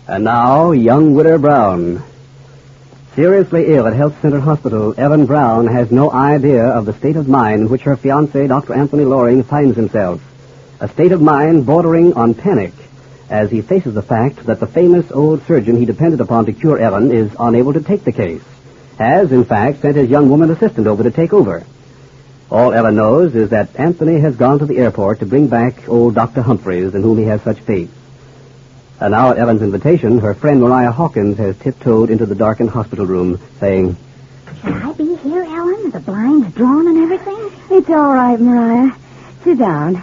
And now, young Widow Brown. Seriously ill at Health Center Hospital, Ellen Brown has no idea of the state of mind in which her fiancé, Dr. Anthony Loring, finds himself. A state of mind bordering on panic, as he faces the fact that the famous old surgeon he depended upon to cure Ellen is unable to take the case. Has, in fact, sent his young woman assistant over to take over. All Ellen knows is that Anthony has gone to the airport to bring back old Dr. Humphreys, in whom he has such faith. And now, at Ellen's invitation, her friend Mariah Hawkins has tiptoed into the darkened hospital room, saying, Should I be here, Ellen? The blinds drawn and everything? It's all right, Mariah. Sit down.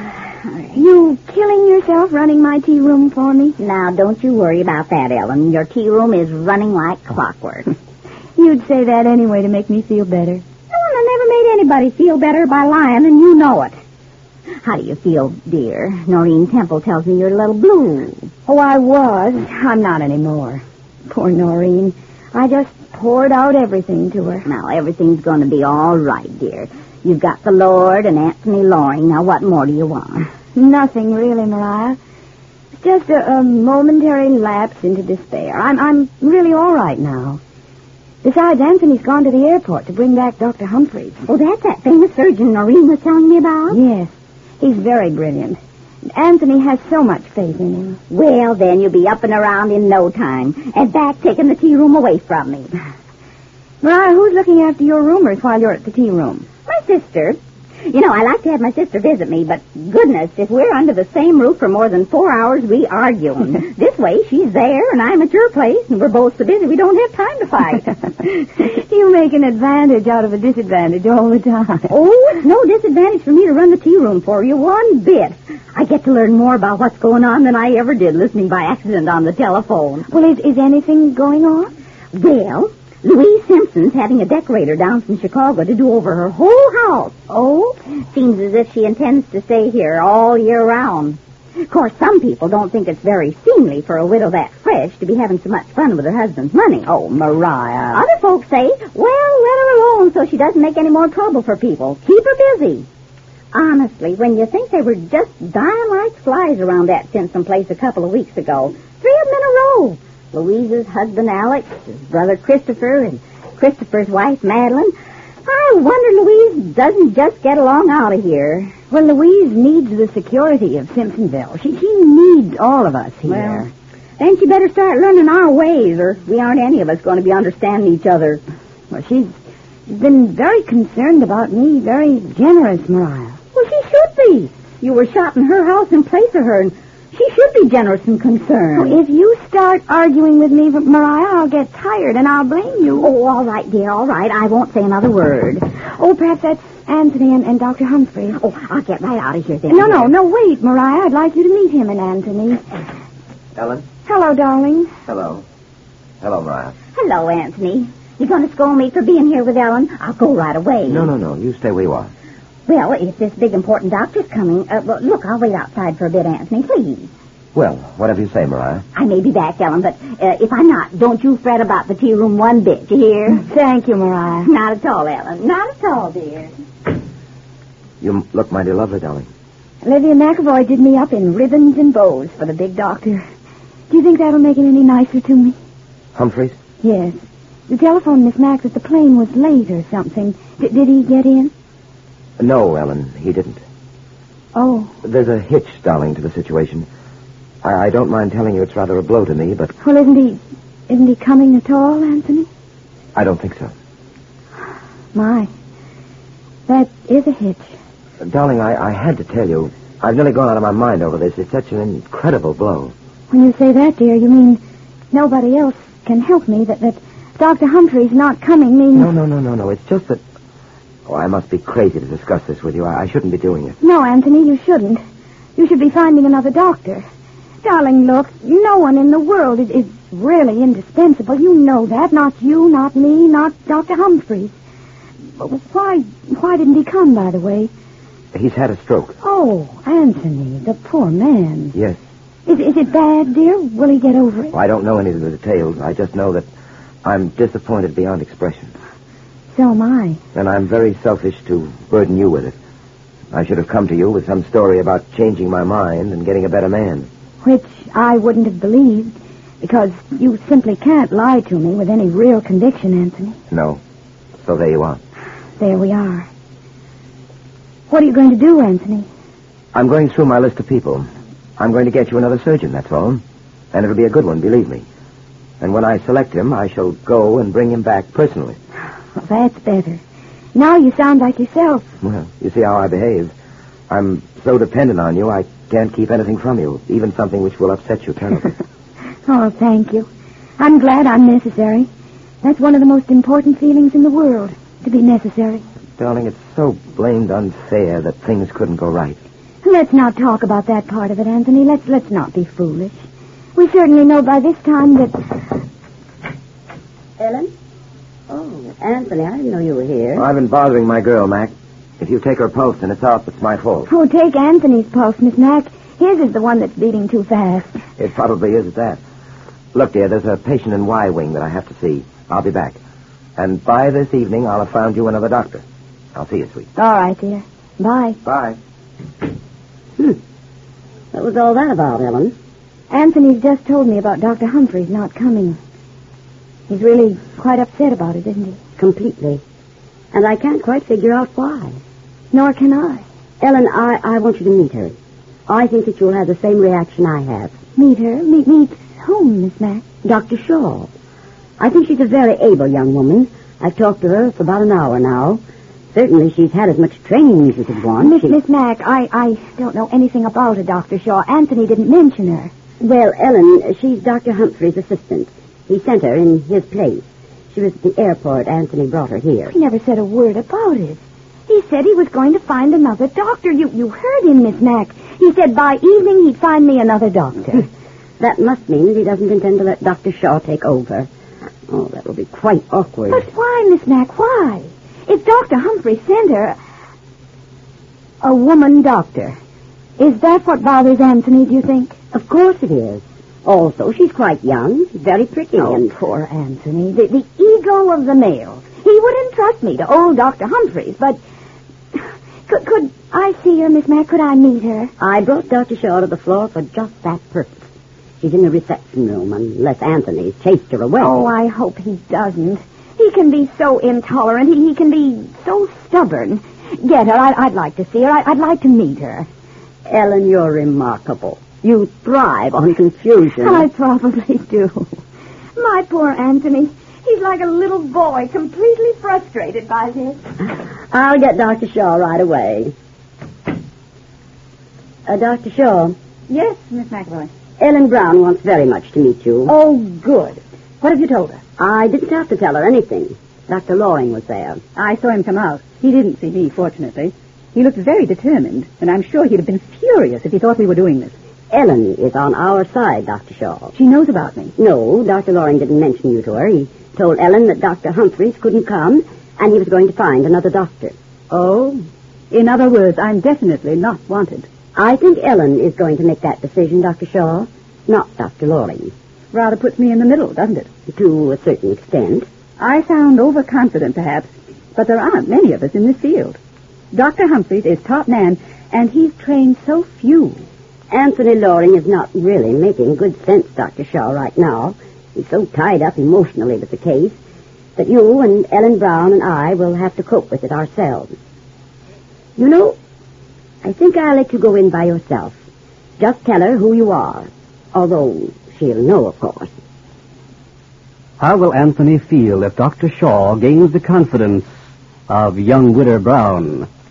You killing yourself running my tea room for me? Now, don't you worry about that, Ellen. Your tea room is running like clockwork. You'd say that anyway to make me feel better. Ellen, I never made anybody feel better by lying, and you know it. How do you feel, dear? Noreen Temple tells me you're a little blue. Oh, I was. I'm not anymore. Poor Noreen. I just poured out everything to her. Now, everything's going to be all right, dear. You've got the Lord and Anthony Loring. Now, what more do you want? Nothing, really, Mariah. It's just a momentary lapse into despair. I'm really all right now. Besides, Anthony's gone to the airport to bring back Dr. Humphreys. Oh, that's that famous surgeon Noreen was telling me about? Yes. He's very brilliant. Anthony has so much faith in him. Well, then you'll be up and around in no time, and back taking the tea room away from me. Mariah, who's looking after your roomers while you're at the tea room? My sister. You know, I like to have my sister visit me, but goodness, if we're under the same roof for more than 4 hours, we argue. This way, she's there, and I'm at your place, and we're both so busy we don't have time to fight. You make an advantage out of a disadvantage all the time. Oh, it's no disadvantage for me to run the tea room for you, one bit. I get to learn more about what's going on than I ever did listening by accident on the telephone. Well, is anything going on? Well, Louise Simpson's having a decorator down from Chicago to do over her whole house. Oh? Seems as if she intends to stay here all year round. Of course, some people don't think it's very seemly for a widow that fresh to be having so much fun with her husband's money. Oh, Mariah. Other folks say, well, let her alone so she doesn't make any more trouble for people. Keep her busy. Honestly, when you think they were just dying like flies around that Simpson place a couple of weeks ago, 3 of them in a row. Louise's husband, Alex, his brother, Christopher, and Christopher's wife, Madeline. I wonder Louise doesn't just get along out of here. Well, Louise needs the security of Simpsonville. She needs all of us here. Well, then she better start learning our ways, or we aren't any of us going to be understanding each other. Well, she's been very concerned about me, very generous, Mariah. Well, she should be. You were shot in her house in place of her, and she should be generous and concerned. Oh, if you start arguing with me, Mariah, I'll get tired and I'll blame you. Oh, all right, dear, all right. I won't say another word. Oh, perhaps that's Anthony and Dr. Humphrey. Oh, I'll get right out of here then. No, wait, Mariah. I'd like you to meet him and Anthony. Ellen? Hello, darling. Hello. Hello, Mariah. Hello, Anthony. You going to scold me for being here with Ellen? I'll go right away. No. You stay where you are. Well, if this big important doctor's coming, well, look, I'll wait outside for a bit, Anthony, please. Well, whatever you say, Mariah. I may be back, Ellen, but if I'm not, don't you fret about the tea room one bit, you hear? Thank you, Mariah. Not at all, Ellen. Not at all, dear. You look mighty lovely, darling. Olivia McAvoy did me up in ribbons and bows for the big doctor. Do you think that'll make it any nicer to me? Humphreys? Yes. The telephone Miss Max that the plane was late or something. Did he get in? No, Ellen, he didn't. Oh. There's a hitch, darling, to the situation. I don't mind telling you it's rather a blow to me, but... Well, isn't he coming at all, Anthony? I don't think so. My. That is a hitch. Darling, I had to tell you. I've nearly gone out of my mind over this. It's such an incredible blow. When you say that, dear, you mean nobody else can help me? That Dr. Humphrey's not coming means... No. It's just that... Oh, I must be crazy to discuss this with you. I shouldn't be doing it. No, Anthony, you shouldn't. You should be finding another doctor. Darling, look, no one in the world is really indispensable. You know that. Not you, not me, not Dr. Humphreys. Why didn't he come, by the way? He's had a stroke. Oh, Anthony, the poor man. Yes. Is it bad, dear? Will he get over it? Well, I don't know any of the details. I just know that I'm disappointed beyond expression. So am I. And I'm very selfish to burden you with it. I should have come to you with some story about changing my mind and getting a better man. Which I wouldn't have believed. Because you simply can't lie to me with any real conviction, Anthony. No. So there you are. There we are. What are you going to do, Anthony? I'm going through my list of people. I'm going to get you another surgeon, that's all. And it'll be a good one, believe me. And when I select him, I shall go and bring him back personally. Well, that's better. Now you sound like yourself. Well, you see how I behave. I'm so dependent on you, I can't keep anything from you, even something which will upset you terribly. Oh, thank you. I'm glad I'm necessary. That's one of the most important feelings in the world, to be necessary. Darling, it's so blamed unfair that things couldn't go right. Let's not talk about that part of it, Anthony. Let's not be foolish. We certainly know by this time that... Ellen? Oh, Anthony, I didn't know you were here. Well, I've been bothering my girl, Mac. If you take her pulse and it's off, it's my fault. Oh, take Anthony's pulse, Miss Mack. His is the one that's beating too fast. It probably is at that. Look, dear, there's a patient in Y Wing that I have to see. I'll be back. And by this evening, I'll have found you another doctor. I'll see you, sweet. All right, dear. Bye. Bye. What was all that about, Ellen? Anthony's just told me about Dr. Humphreys not coming. He's really quite upset about it, isn't he? Completely. And I can't quite figure out why. Nor can I. Ellen, I want you to meet her. I think that you'll have the same reaction I have. Meet her? Meet whom, Miss Mack? Dr. Shaw. I think she's a very able young woman. I've talked to her for about an hour now. Certainly she's had as much training as you could want. Miss Mack, I don't know anything about her, Dr. Shaw. Anthony didn't mention her. Well, Ellen, she's Dr. Humphrey's assistant. He sent her in his place. She was at the airport. Anthony brought her here. He never said a word about it. He said he was going to find another doctor. You heard him, Miss Mack. He said by evening he'd find me another doctor. That must mean that he doesn't intend to let Dr. Shaw take over. Oh, that will be quite awkward. But why, Miss Mack, why? If Dr. Humphrey sent her... a woman doctor. Is that what bothers Anthony, do you think? Of course it is. Also, she's quite young, very pretty. Oh, and poor Anthony. The ego of the male. He would entrust me to old Dr. Humphreys, but... Could I see her, Miss Mack? Could I meet her? I brought Dr. Shaw to the floor for just that purpose. She's in the reception room, unless Anthony's chased her away. Oh, I hope he doesn't. He can be so intolerant. He can be so stubborn. Get her. I'd like to see her. I'd like to meet her. Ellen, you're remarkable. You thrive on confusion. I probably do. My poor Anthony. He's like a little boy, completely frustrated by this. I'll get Dr. Shaw right away. Dr. Shaw. Yes, Miss McAvoy. Ellen Brown wants very much to meet you. Oh, good. What have you told her? I didn't have to tell her anything. Dr. Loring was there. I saw him come out. He didn't see me, fortunately. He looked very determined, and I'm sure he'd have been furious if he thought we were doing this. Ellen is on our side, Dr. Shaw. She knows about me. No, Dr. Loring didn't mention you to her. He told Ellen that Dr. Humphreys couldn't come, and he was going to find another doctor. Oh? In other words, I'm definitely not wanted. I think Ellen is going to make that decision, Dr. Shaw, not Dr. Loring. Rather puts me in the middle, doesn't it? To a certain extent. I sound overconfident, perhaps, but there aren't many of us in this field. Dr. Humphreys is top man, and he's trained so few. Anthony Loring is not really making good sense, Dr. Shaw, right now. He's so tied up emotionally with the case that you and Ellen Brown and I will have to cope with it ourselves. You know, I think I'll let you go in by yourself. Just tell her who you are, although she'll know, of course. How will Anthony feel if Dr. Shaw gains the confidence of young Widow Brown?